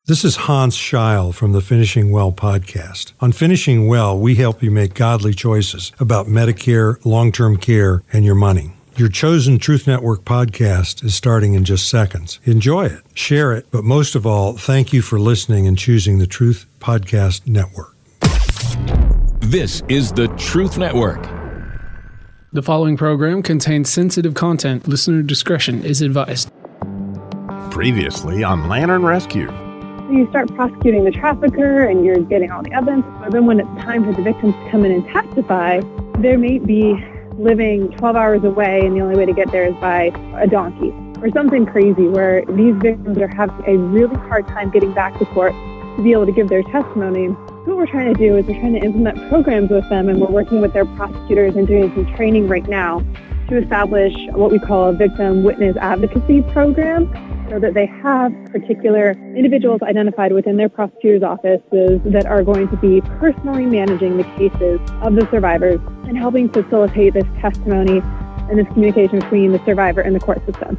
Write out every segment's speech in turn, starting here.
This is Hans Scheil from the Finishing Well podcast. On Finishing Well, we help you make godly choices about Medicare, long-term care, and your money. Your chosen Truth Network podcast is starting in just seconds. Enjoy it, share it, but most of all, thank you for listening and choosing the Truth Podcast Network. This is the Truth Network. The following program contains sensitive content. Listener discretion is advised. Previously on Lantern Rescue. You start prosecuting the trafficker and you're getting all the evidence, but then when it's time for the victims to come in and testify, they may be living 12 hours away and the only way to get there is by a donkey or something crazy where these victims are having a really hard time getting back to court to be able to give their testimony. What we're trying to do is we're trying to implement programs with them, and we're working with their prosecutors and doing some training right now to establish what we call a victim witness advocacy program, so that they have particular individuals identified within their prosecutor's offices that are going to be personally managing the cases of the survivors and helping facilitate this testimony and this communication between the survivor and the court system.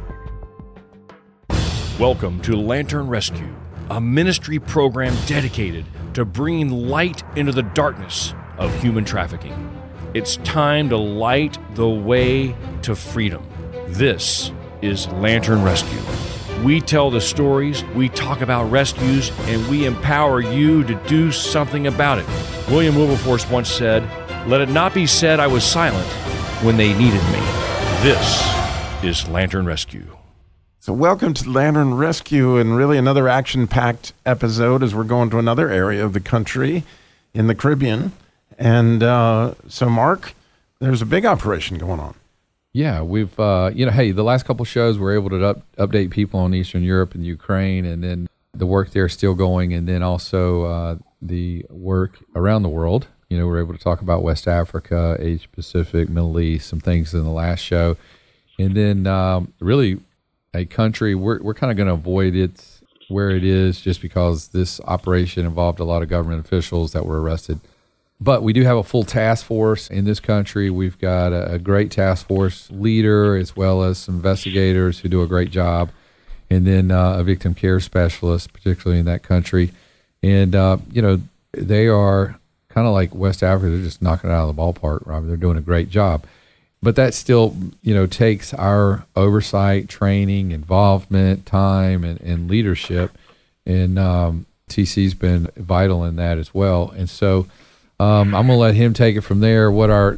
Welcome to Lantern Rescue, a ministry program dedicated to bringing light into the darkness of human trafficking. It's time to light the way to freedom. This is Lantern Rescue. We tell the stories, we talk about rescues, and we empower you to do something about it. William Wilberforce once said, "Let it not be said I was silent when they needed me." This is Lantern Rescue. So welcome to Lantern Rescue, and really another action-packed episode as we're going to another area of the country in the Caribbean. And so, Mark, there's a big operation going on. Yeah, we've, hey, the last couple shows we're able to update people on Eastern Europe and Ukraine, and then the work there is still going, and then also the work around the world. You know, we're able to talk about West Africa, Asia Pacific, Middle East, some things in the last show. And then really a country, we're kind of going to avoid it where it is just because this operation involved a lot of government officials that were arrested. But we do have a full task force in this country. We've got a great task force leader as well as some investigators who do a great job, and then a victim care specialist, particularly in that country. And, they are kind of like West Africa. They're just knocking it out of the ballpark, Robbie. They're doing a great job. But that still, takes our oversight, training, involvement, time, and leadership. And TC's been vital in that as well. And so I'm going to let him take it from there. What our,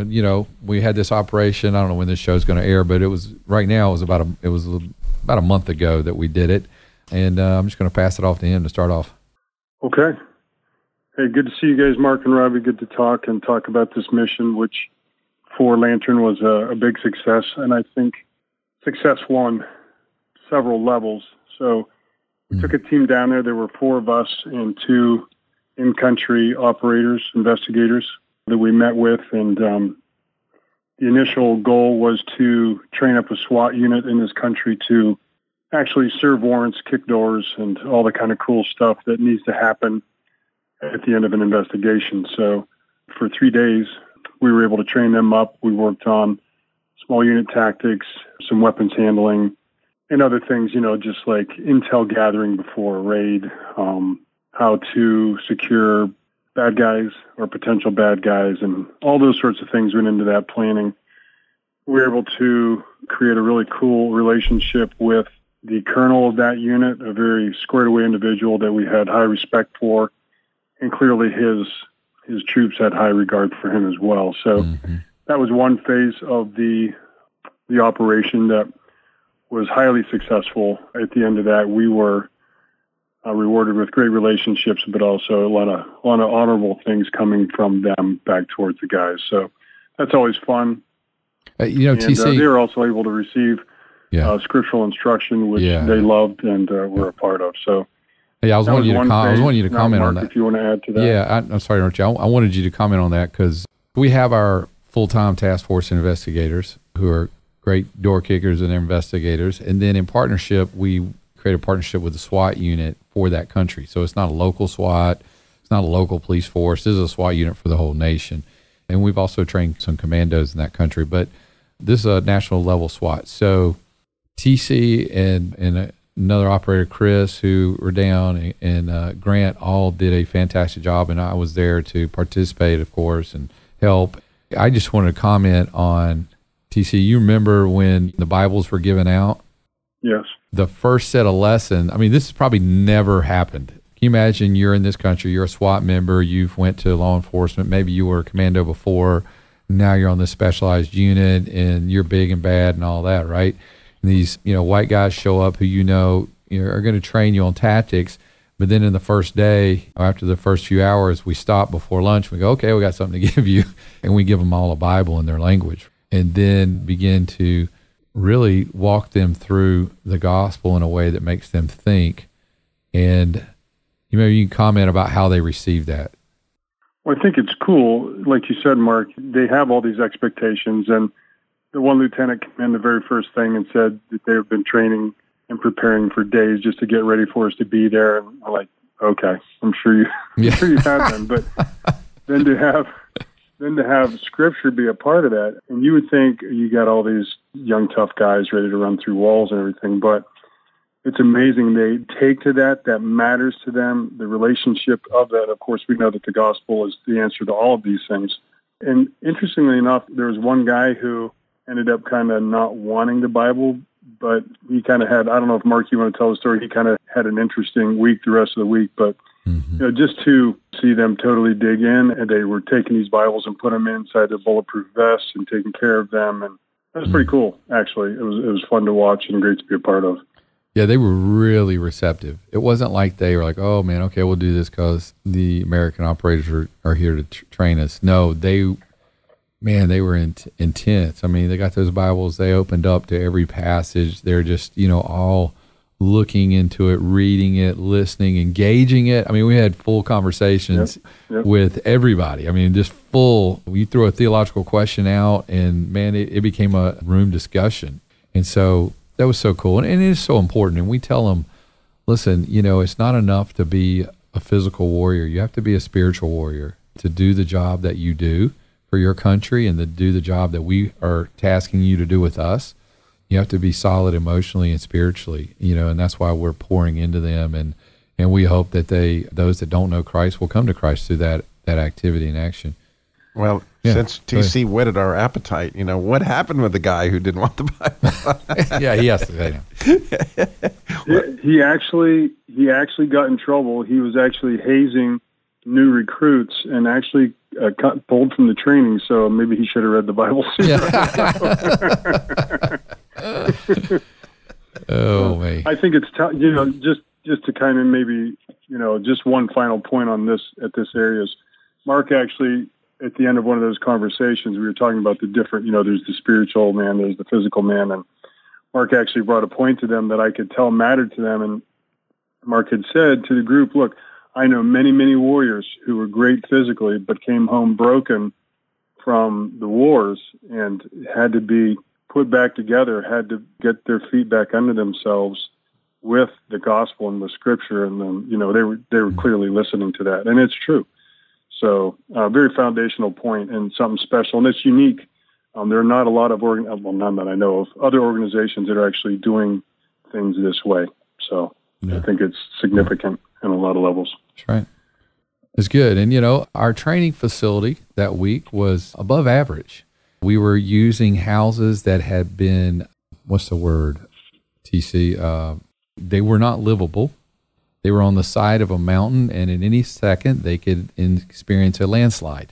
we had this operation. I don't know when this show is going to air, but it was about a month ago that we did it, and I'm just going to pass it off to him to start off. Okay. Hey, good to see you guys, Mark and Robbie. Good to talk about this mission, which for Lantern was a big success, and I think success won several levels. So we took a team down there. There were 4 of us and 2 in-country operators, investigators that we met with, and the initial goal was to train up a SWAT unit in this country to actually serve warrants, kick doors, and all the kind of cool stuff that needs to happen at the end of an investigation. So for 3 days, we were able to train them up. We worked on small unit tactics, some weapons handling, and other things, just like intel gathering before a raid, how to secure bad guys or potential bad guys, and all those sorts of things went into that planning. We were able to create a really cool relationship with the colonel of that unit, a very squared away individual that we had high respect for, and clearly his troops had high regard for him as well. So that was one phase of the operation that was highly successful. At the end of that, we were rewarded with great relationships, but also a lot of honorable things coming from them back towards the guys. So that's always fun. TC, they were also able to receive scriptural instruction, which they loved and were a part of. So, I was wanting you to comment on that. If you want to add to that. Yeah, I'm sorry, Archie. I wanted you to comment on that because we have our full-time task force investigators who are great door kickers and investigators, and then in partnership, we create a partnership with the SWAT unit for that country. So it's not a local SWAT, it's not a local police force. This is a SWAT unit for the whole nation, and we've also trained some commandos in that country. But this is a national level SWAT. So TC and another operator, Chris, who were down, and Grant all did a fantastic job, and I was there to participate, of course, and help. I just wanted to comment on, TC, you remember when the Bibles were given out? Yes. The first set of lessons, I mean, this has probably never happened. Can you imagine you're in this country, you're a SWAT member, you've went to law enforcement, maybe you were a commando before, now you're on this specialized unit, and you're big and bad and all that, right? And these, white guys show up who are going to train you on tactics, but then in the first day, after the first few hours, we stop before lunch, we go, okay, we got something to give you, and we give them all a Bible in their language, and then begin to really walk them through the gospel in a way that makes them think. And maybe you can comment about how they receive that. Well, I think it's cool. Like you said, Mark, they have all these expectations. And the one lieutenant came in the very first thing and said that they have been training and preparing for days just to get ready for us to be there. And I'm like, okay, I'm sure you have been. But then to have Scripture be a part of that, and you would think you got all these young, tough guys ready to run through walls and everything, but it's amazing. They take to that matters to them, the relationship of that. Of course, we know that the gospel is the answer to all of these things. And interestingly enough, there was one guy who ended up kind of not wanting the Bible, but he kind of had, I don't know if, Mark, you want to tell the story, he kind of had an interesting week the rest of the week, but just to see them totally dig in, and they were taking these Bibles and put them inside their bulletproof vests and taking care of them. And that was pretty cool, actually. It was fun to watch and great to be a part of. Yeah, they were really receptive. It wasn't like they were like, oh, man, okay, we'll do this because the American operators are here to train us. No, they were intense. I mean, they got those Bibles. They opened up to every passage. They're just, all looking into it, reading it, listening, engaging it. I mean, we had full conversations with everybody. I mean, just full. You throw a theological question out, and, man, it became a room discussion. And so that was so cool. And it is so important. And we tell them, listen, it's not enough to be a physical warrior. You have to be a spiritual warrior to do the job that you do for your country and to do the job that we are tasking you to do with us. You have to be solid emotionally and spiritually, and that's why we're pouring into them. And we hope that those that don't know Christ will come to Christ through that activity and action. Well, since TC whetted our appetite, what happened with the guy who didn't want the Bible? Yeah, he has to say He actually got in trouble. He was actually hazing new recruits and actually pulled from the training. So maybe he should have read the Bible sooner. Oh, man. I think it's just to kind of maybe just one final point on this at this area is Mark actually. At the end of one of those conversations, we were talking about the different, there's the spiritual man, there's the physical man. And Mark actually brought a point to them that I could tell mattered to them. And Mark had said to the group, look, I know many, many warriors who were great physically, but came home broken from the wars and had to be put back together, had to get their feet back under themselves with the gospel and with Scripture. And then, they were clearly listening to that. And it's true. So very foundational point and something special, and it's unique. There are not a lot of, none that I know of, other organizations that are actually doing things this way. So I think it's significant in a lot of levels. That's right. It's good. And, our training facility that week was above average. We were using houses that had been, what's the word, TC? They were not livable. They were on the side of a mountain, and in any second, they could experience a landslide.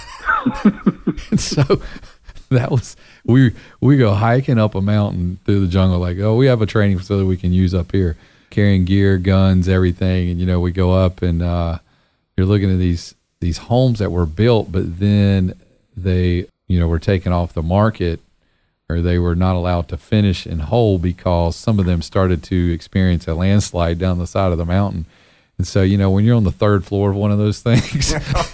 And so that was, we go hiking up a mountain through the jungle like, oh, we have a training facility we can use up here, carrying gear, guns, everything. And, we go up, and you're looking at these homes that were built, but then they, were taken off the market, or they were not allowed to finish and whole because some of them started to experience a landslide down the side of the mountain. And so, when you're on the third floor of one of those things,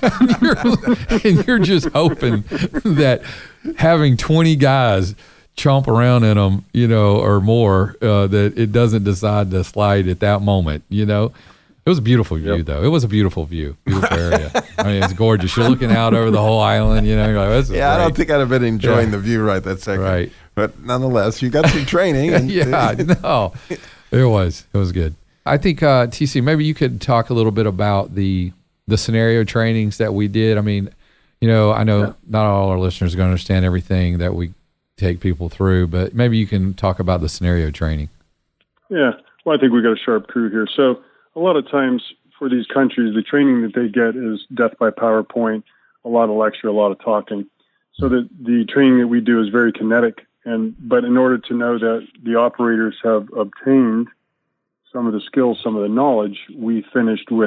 and you're just hoping that having 20 guys chomp around in them, or more, that it doesn't decide to slide at that moment, It was a beautiful view, though. It was a beautiful view, beautiful area. I mean, it's gorgeous. You're looking out over the whole island, You're like, this is great. I don't think I'd have been enjoying the view right that second. Right. But nonetheless, you got some training. And It was good. I think, TC, maybe you could talk a little bit about the scenario trainings that we did. I mean, I know not all our listeners are going to understand everything that we take people through, but maybe you can talk about the scenario training. Yeah. Well, I think we got a sharp crew here. So a lot of times for these countries, the training that they get is death by PowerPoint, a lot of lecture, a lot of talking. So the training that we do is very kinetic. But in order to know that the operators have obtained some of the skills, some of the knowledge, we finished with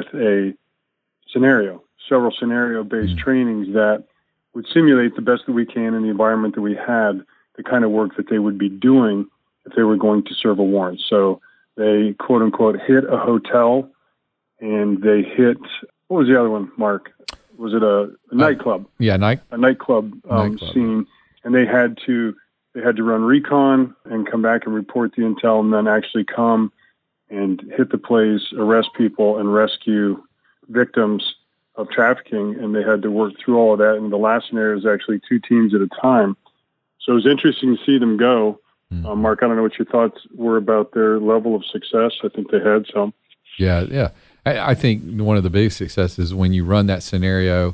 several scenario-based trainings that would simulate the best that we can in the environment that we had, the kind of work that they would be doing if they were going to serve a warrant. So they, quote unquote, hit a hotel, and they hit, what was the other one, Mark? Was it a nightclub? A nightclub scene. And they had to run recon and come back and report the intel, and then actually come and hit the place, arrest people, and rescue victims of trafficking. And they had to work through all of that. And the last scenario is actually 2 teams at a time. So it was interesting to see them go. Mark, I don't know what your thoughts were about their level of success. I think they had some. Yeah. I think one of the big successes is when you run that scenario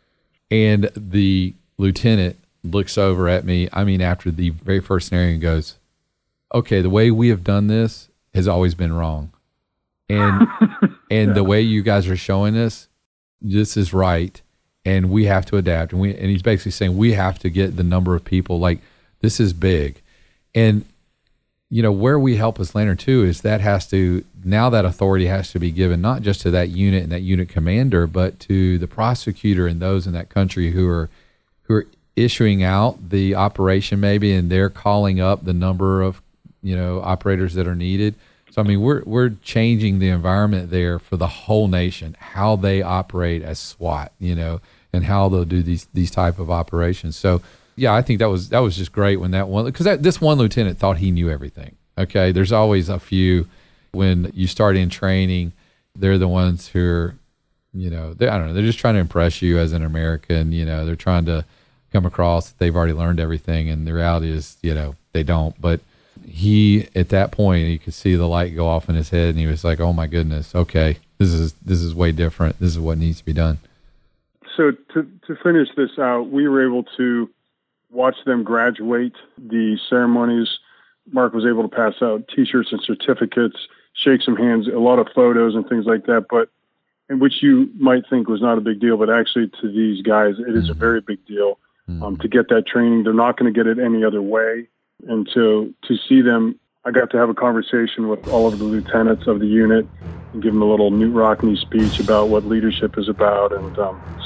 and the lieutenant looks over at me, after the very first scenario, and goes, okay, the way we have done this has always been wrong. And the way you guys are showing us, this is right. And we have to adapt. And he's basically saying we have to get the number of people, like, this is big. And, where we help as Lantern too is that that authority has to be given not just to that unit and that unit commander, but to the prosecutor and those in that country who are issuing out the operation maybe, and they're calling up the number of, operators that are needed. So, we're changing the environment there for the whole nation, how they operate as SWAT, and how they'll do these type of operations. So, yeah, I think that was just great when this one lieutenant thought he knew everything. Okay, there's always a few when you start in training, they're the ones who are, they're just trying to impress you as an American. They're trying to come across that they've already learned everything, and the reality is, they don't. But he, at that point, you could see the light go off in his head, and he was like, "Oh my goodness, okay, this is way different. This is what needs to be done." So to finish this out, we were able to watch them graduate the ceremonies. Mark was able to pass out T-shirts and certificates, shake some hands, a lot of photos and things like that, but in which you might think was not a big deal, but actually to these guys, it is a very big deal to get that training. They're not going to get it any other way. And to see them, I got to have a conversation with all of the lieutenants of the unit and give them a little Knute Rockne speech about what leadership is about. And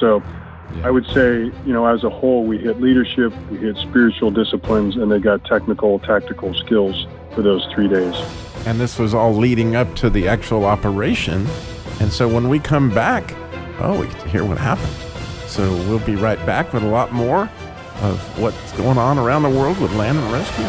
I would say, as a whole, we hit leadership, we hit spiritual disciplines, and they got technical, tactical skills for those 3 days. And this was all leading up to the actual operation. And so when we come back, we get to hear what happened. So we'll be right back with a lot more of what's going on around the world with Lantern Rescue.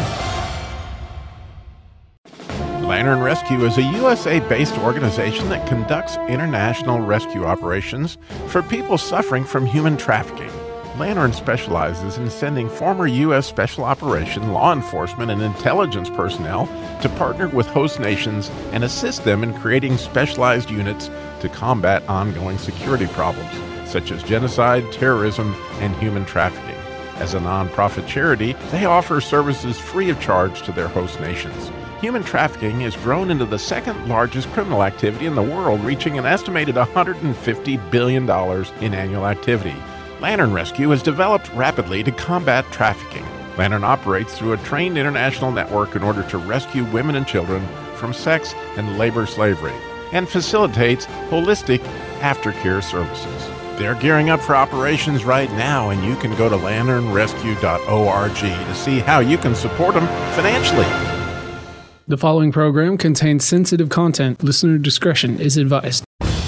Lantern Rescue is a USA-based organization that conducts international rescue operations for people suffering from human trafficking. Lantern specializes in sending former U.S. Special Operation, law enforcement, and intelligence personnel to partner with host nations and assist them in creating specialized units to combat ongoing security problems, such as genocide, terrorism, and human trafficking. As a nonprofit charity, they offer services free of charge to their host nations. Human trafficking has grown into the second largest criminal activity in the world, reaching an estimated $150 billion in annual activity. Lantern Rescue has developed rapidly to combat trafficking. Lantern operates through a trained international network in order to rescue women and children from sex and labor slavery, and facilitates holistic aftercare services. They're gearing up for operations right now, and you can go to lanternrescue.org to see how you can support them financially. The following program contains sensitive content. Listener discretion is advised.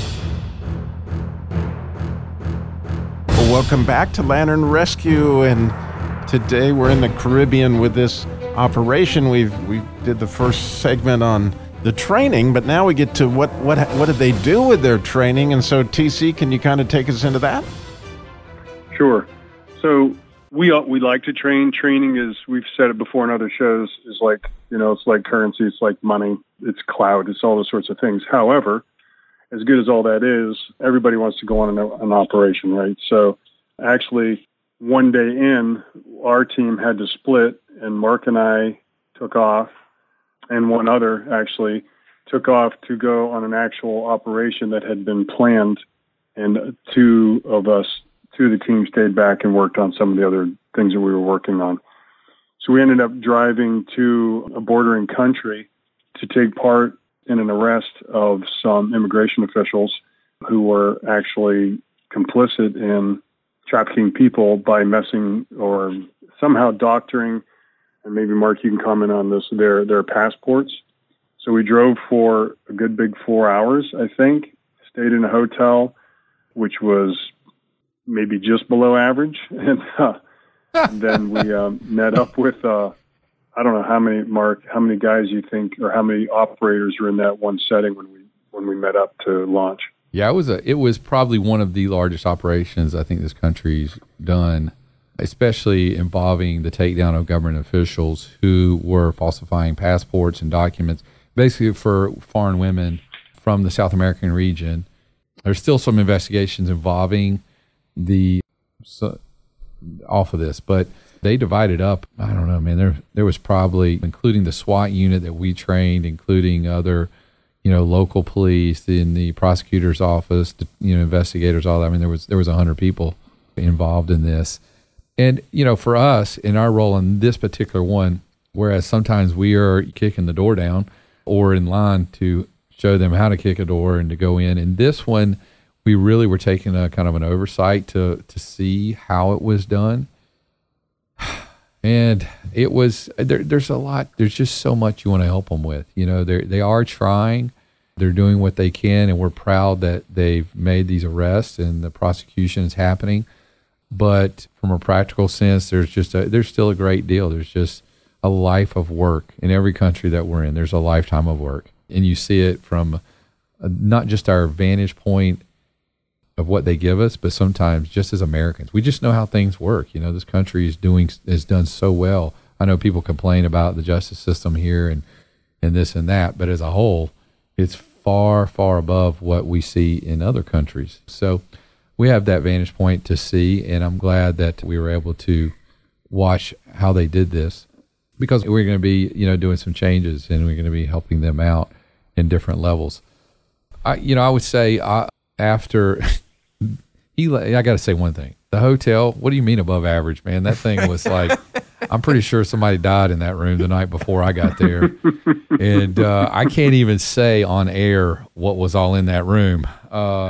Well, welcome back to Lantern Rescue, and today we're in the Caribbean with this operation. We did the first segment on the training, but now we get to what did they do with their training? And so, TC, can you kind of take us into that? Sure. So we like to train. Training is, we've said it before in other shows, is like, it's like currency. It's like money. it's clout, it's all those sorts of things. However, as good as all that is, everybody wants to go on an operation, right? So actually, one day in, our team had to split, and Mark and I took off, and one other actually took off to go on an actual operation that had been planned, and two of the team stayed back and worked on some of the other things that we were working on. So we ended up driving to a bordering country to take part in an arrest of some immigration officials who were actually complicit in trafficking people by messing or somehow doctoring, and maybe Mark, you can comment on this, their passports. So we drove for a good big 4 hours, I think, stayed in a hotel, which was maybe just below average. And then we met up with, I don't know how many guys you think, or how many operators were in that one setting when we met up to launch. Yeah, it was probably one of the largest operations I think this country's done, especially involving the takedown of government officials who were falsifying passports and documents, basically for foreign women from the South American region. There's still some investigations involving off of this, but they divided up. I don't know, man. There was probably, including the SWAT unit that we trained, including other, local police in the prosecutor's office, investigators, all that. I mean, there was 100 people involved in this, and for us in our role in this particular one, whereas sometimes we are kicking the door down or in line to show them how to kick a door and to go in. In this one, we really were taking a kind of an oversight to see how it was done. And it was, there's a lot, there's just so much you want to help them with. They are trying, they're doing what they can, and we're proud that they've made these arrests and the prosecution is happening. But from a practical sense, there's still a great deal. There's just a life of work in every country that we're in. There's a lifetime of work. And you see it from not just our vantage point of what they give us, but sometimes just as Americans, we just know how things work. This country has done so well. I know people complain about the justice system here and this and that, but as a whole, it's far, far above what we see in other countries. So we have that vantage point to see, and I'm glad that we were able to watch how they did this, because we're going to be, doing some changes, and we're going to be helping them out in different levels. I would say after I got to say one thing. The hotel, what do you mean above average, man? That thing was like, I'm pretty sure somebody died in that room the night before I got there. And I can't even say on air what was all in that room. All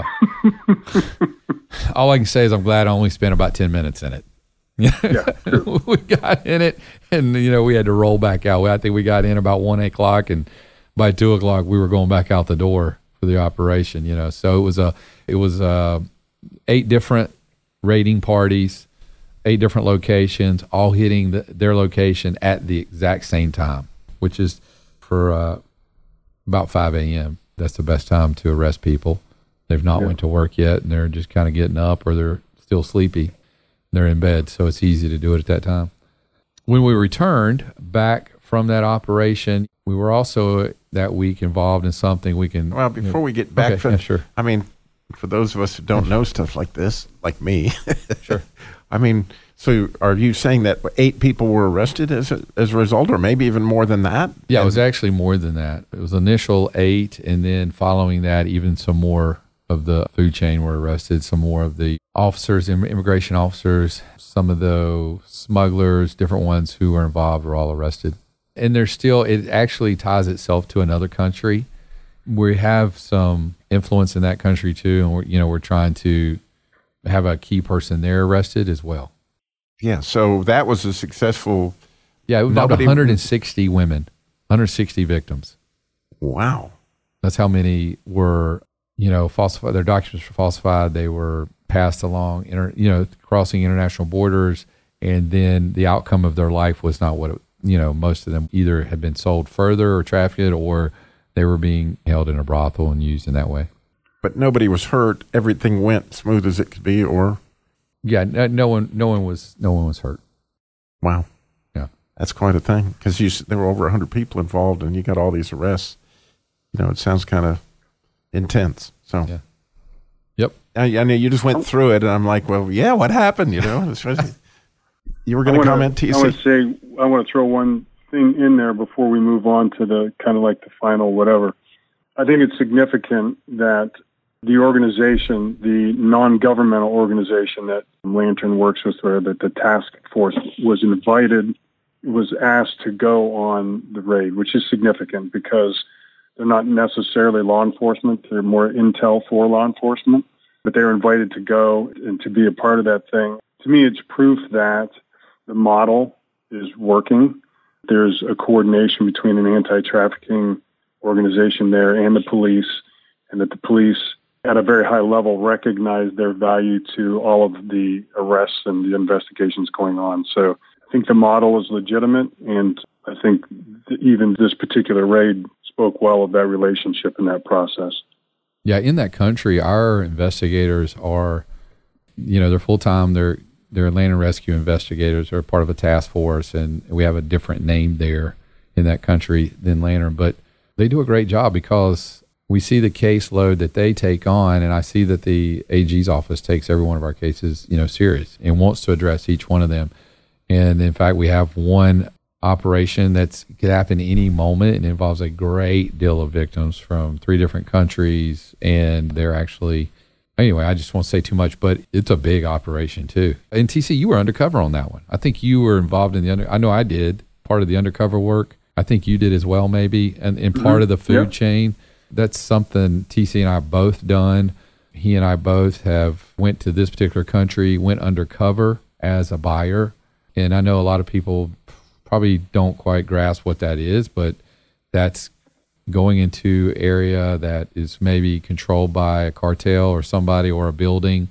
I can say is I'm glad I only spent about 10 minutes in it. Yeah, we got in it, and we had to roll back out. I think we got in about 1 o'clock, and by 2 o'clock we were going back out the door for the operation. So it was 8 different raiding parties, 8 different locations, all hitting their location at the exact same time, which is for about 5 a.m. That's the best time to arrest people. They've not went to work yet, and they're just kind of getting up, or they're still sleepy. They're in bed, so it's easy to do it at that time. When we returned back from that operation, we were also that week involved in something we can... Well, before we get back from... Yeah, sure. I mean, for those of us who don't know stuff like this, like me... Sure. I mean, so are you saying that 8 people were arrested as a result, or maybe even more than that? Yeah, it was actually more than that. It was initial 8, and then following that, even some more of the food chain were arrested, some more of the officers, immigration officers, some of the smugglers, different ones who were involved were all arrested. And it actually ties itself to another country. We have some influence in that country too, and we're trying to have a key person there arrested as well. Yeah, so that was a successful... Yeah, about 160 women, 160 victims. Wow. That's how many were, falsified. Their documents were falsified. They were passed along, crossing international borders, and then the outcome of their life was not what most of them either had been sold further or trafficked, or they were being held in a brothel and used in that way. But nobody was hurt. Everything went smooth as it could be, or... Yeah, no one was hurt. Wow. Yeah. That's quite a thing, because there were over 100 people involved, and you got all these arrests. It sounds kind of intense. So, yeah. Yep. I mean, you just went through it, and I'm like, well, yeah, what happened? You were going to comment, TC? I want to throw one thing in there before we move on to the kind of like the final whatever. I think it's significant that the organization, the non-governmental organization that Lantern works with, or that the task force was asked to go on the raid, which is significant because they're not necessarily law enforcement. They're more intel for law enforcement, but they were invited to go and to be a part of that thing. To me, it's proof that the model is working. There's a coordination between an anti-trafficking organization there and the police, and that the police at a very high level recognize their value to all of the arrests and the investigations going on. So I think the model is legitimate, and I think even this particular raid spoke well of that relationship and that process. Yeah, in that country, our investigators are, they're full-time. They're land and rescue investigators. They're part of a task force, and we have a different name there in that country than Lantern. But they do a great job because we see the caseload that they take on, and I see that the AG's office takes every one of our cases, serious and wants to address each one of them. And in fact, we have one operation that could happen any moment and involves a great deal of victims from 3 different countries, and they're actually, anyway, I just won't say too much, but it's a big operation too. And TC, you were undercover on that one. I think you were involved in I know I did part of the undercover work. I think you did as well, maybe, and part of the food chain. That's something TC and I both done. He and I both have went to this particular country, went undercover as a buyer. And I know a lot of people probably don't quite grasp what that is, but that's going into area that is maybe controlled by a cartel or somebody or a building,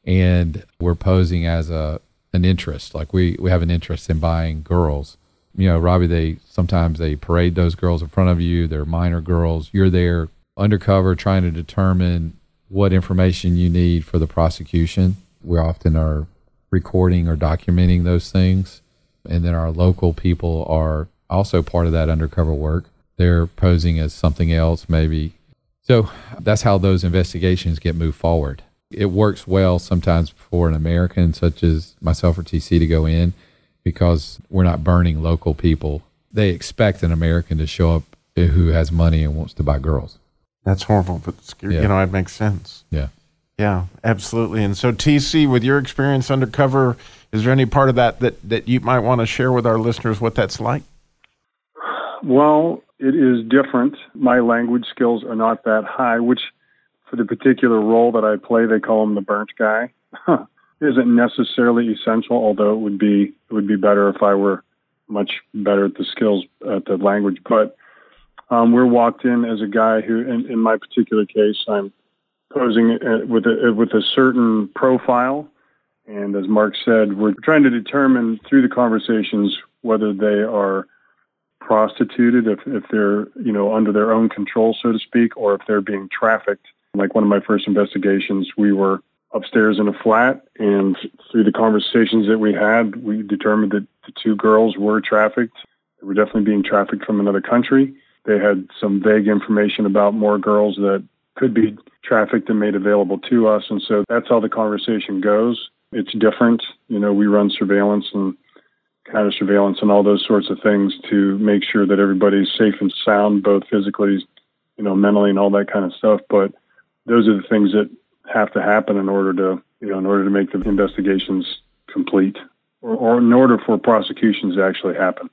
and we're posing as an interest. Like we have an interest in buying girls. Robbie, sometimes they parade those girls in front of you. They're minor girls. You're there undercover trying to determine what information you need for the prosecution. We often are recording or documenting those things. And then our local people are also part of that undercover work. They're posing as something else, maybe. So that's how those investigations get moved forward. It works well sometimes for an American such as myself or TC to go in because we're not burning local people. They expect an American to show up who has money and wants to buy girls. That's horrible, but scary. It makes sense. Yeah. Yeah, absolutely. And so, TC, with your experience undercover, is there any part of that you might want to share with our listeners what that's like? Well, it is different. My language skills are not that high, which for the particular role that I play, they call him the burnt guy. Isn't necessarily essential, although it would be better if I were much better at the skills at the language. But we're walked in as a guy who, in my particular case, I'm posing with a certain profile. And as Mark said, we're trying to determine through the conversations whether they are prostituted, if they're, under their own control, so to speak, or if they're being trafficked. Like one of my first investigations, we were upstairs in a flat, and through the conversations that we had, we determined that the 2 girls were trafficked. They were definitely being trafficked from another country. They had some vague information about more girls that could be trafficked and made available to us. And so that's how the conversation goes. It's different. We run surveillance and counter surveillance and all those sorts of things to make sure that everybody's safe and sound, both physically, mentally and all that kind of stuff. But those are the things that have to happen in order to make the investigations complete or in order for prosecutions to actually happen.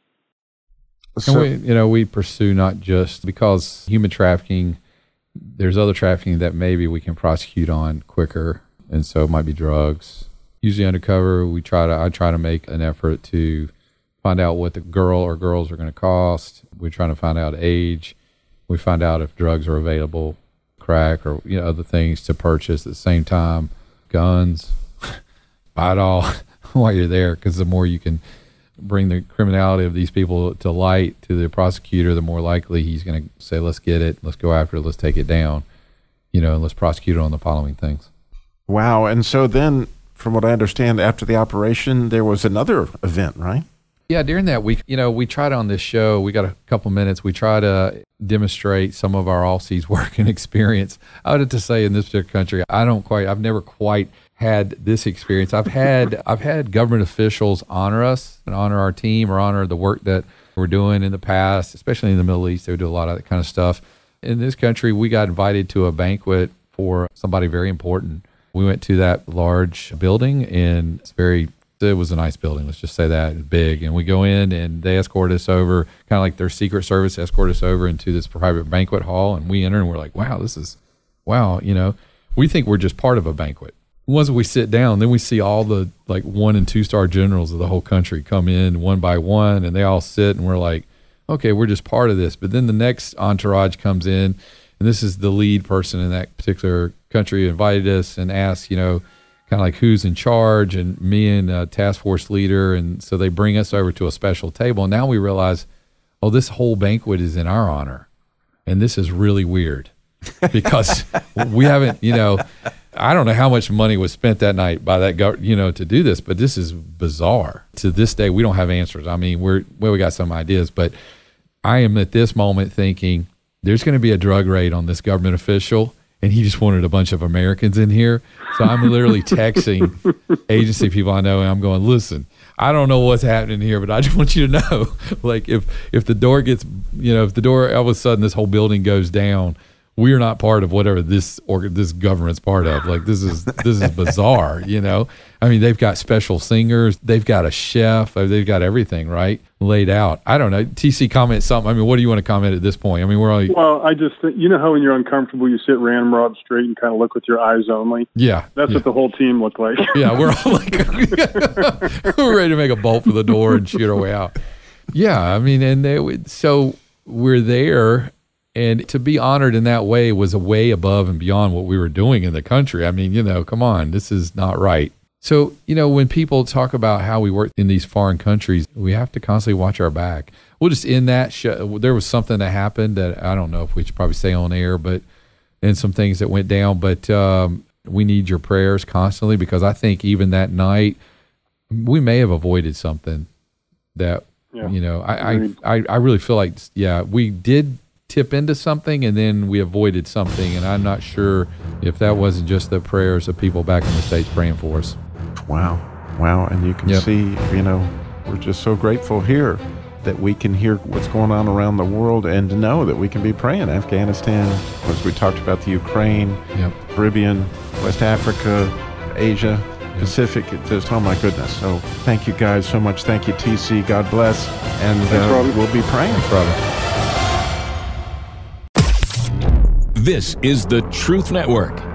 So, and we pursue not just because human trafficking, there's other trafficking that maybe we can prosecute on quicker. And so it might be drugs. Usually undercover, I try to make an effort to find out what the girl or girls are going to cost. We're trying to find out age. We find out if drugs are available, crack or other things to purchase at the same time. Guns, buy it all while you're there, because the more you can bring the criminality of these people to light to the prosecutor, the more likely he's going to say, let's get it, let's go after it, let's take it down, and let's prosecute it on the following things. Wow. And so then, from what I understand, after the operation, there was another event, right? Yeah, during that week, we tried on this show, we got a couple minutes, we try to demonstrate some of our all-seas work and experience. I would have to say in this particular country, I've never quite had this experience. I've had government officials honor us and honor our team or honor the work that we're doing in the past, especially in the Middle East. They would do a lot of that kind of stuff. In this country, we got invited to a banquet for somebody very important. We went to that large building, and it was a nice building. Let's just say that. It's big. And we go in, and they escort us over, kind of like their Secret Service escort us over into this private banquet hall. And we enter, and we're like, wow, we think we're just part of a banquet. Once we sit down, then we see all the like 1- and 2-star generals of the whole country come in one by one, and they all sit, and we're like, okay, we're just part of this. But then the next entourage comes in, and this is the lead person in that particular country who invited us and asked, kind of like who's in charge, and me and a task force leader. And so they bring us over to a special table. And now we realize, this whole banquet is in our honor. And this is really weird because we haven't, I don't know how much money was spent that night by that, to do this, but this is bizarre. To this day, we don't have answers. I mean, we got some ideas, but I am at this moment thinking there's going to be a drug raid on this government official, and he just wanted a bunch of Americans in here. So I'm literally texting agency people I know, and I'm going, listen, I don't know what's happening here, but I just want you to know, like if the door gets, if the door, all of a sudden this whole building goes down, we are not part of whatever this government's part of. Like this is bizarre, I mean, they've got special singers, they've got a chef, they've got everything right laid out. I don't know. TC, comment something. I mean, what do you want to comment at this point? I mean, Well, I just think, how when you're uncomfortable, you sit ramrod straight and kind of look with your eyes only. Yeah, that's what the whole team looked like. Yeah, we're all like, we're ready to make a bolt for the door and shoot our way out. Yeah, I mean, so we're there. And to be honored in that way was a way above and beyond what we were doing in the country. I mean, come on, this is not right. So, when people talk about how we work in these foreign countries, we have to constantly watch our back. We'll just end that show. There was something that happened that I don't know if we should probably say on air, and some things that went down, but we need your prayers constantly, because I think even that night we may have avoided something that, I really feel like, we did tip into something, and then we avoided something, and I'm not sure if that wasn't just the prayers of people back in the States praying for us. Wow. And you can see, we're just so grateful here that we can hear what's going on around the world, and to know that we can be praying. Afghanistan, as we talked about, the Ukraine, Caribbean, West Africa, Asia, Pacific, just, oh my goodness. So thank you guys so much. Thank you, TC. God bless. And we'll be praying. Thanks, brother. This is the Truth Network.